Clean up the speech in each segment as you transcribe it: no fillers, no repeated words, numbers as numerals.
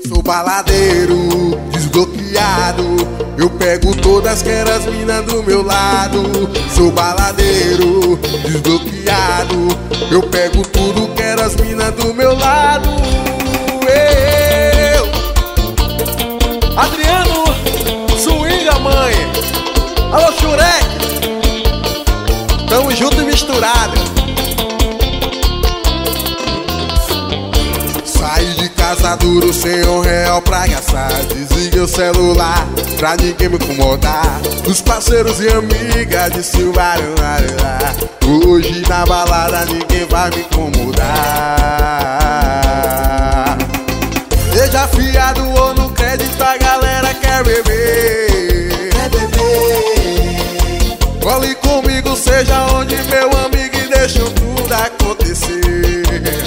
Sou baladeiro, desbloqueado. Eu pego todas que eram as minas do meu lado. Sou baladeiro, desbloqueado. Eu pego tudo que eram as minas do meu lado. Eu, Adriano Swinga, mãe. Alô, Shurek. Tamo junto e misturado. Saí de casa duro sem R$1 pra gastar. Desliguei o celular pra ninguém me incomodar. Os parceiros e amigas de Silvaram. Hoje na balada ninguém vai me incomodar. Seja fiado ou no crédito, a galera quer beber. Quer beber. Cole comigo, seja onde meu amigo, e deixa tudo acontecer.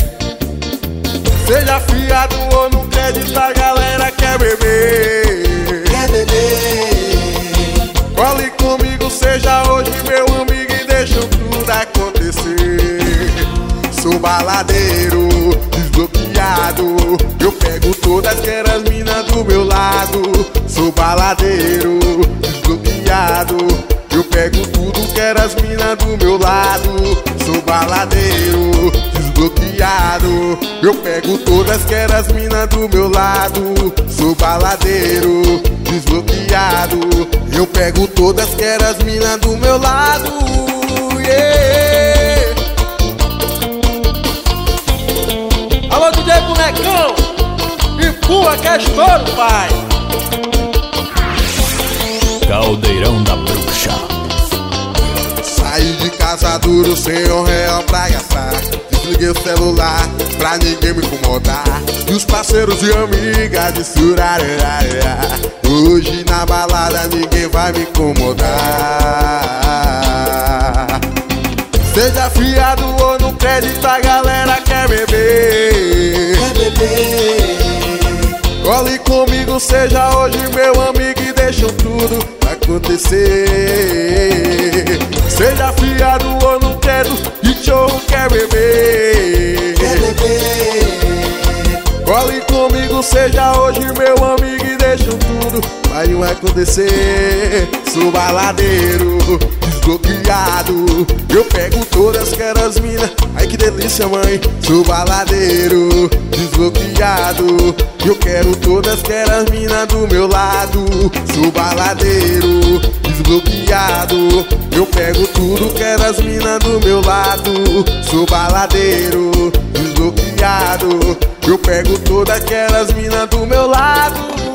Seja fiado ou no crédito, a galera quer beber. Quer beber. Cole comigo, seja hoje meu amigo, e deixa tudo acontecer. Sou baladeiro, desbloqueado. Eu pego todas que eram as minas do meu lado. Sou baladeiro, desbloqueado. Eu pego tudo que eram as minas do meu lado. Sou baladeiro, desbloqueado. Eu pego todas que eram as minas do meu lado. Sou baladeiro, desbloqueado. Eu pego todas que eram as minas do meu lado. Yeah. Alô, DJ Bonecão. Empurra que é estouro, pai. Caldeirão da Bruxa. Saí de casa duro sem R$1 pra gastar. Desliguei o celular pra ninguém me incomodar. E os parceiros e amigas de Surararara. Hoje na balada ninguém vai me incomodar. Seja fiado ou no crédito, a galera quer beber. Quer beber. Cole comigo, seja hoje meu amigo, e deixa tudo acontecer. Seja fiado ou não quero, e show quer beber. Quer beber. Cole comigo, seja hoje meu amigo, e deixa tudo vai acontecer. Sou baladeiro, desbloqueado. Eu pego todas que eram as minas. Ai que delícia, mãe. Sou baladeiro, desbloqueado. Eu quero todas que eram as minas do meu lado. Sou baladeiro, desbloqueado. Eu pego tudo que eram as minas do meu lado. Sou baladeiro, desbloqueado. Eu pego todas que eram as minas do meu lado.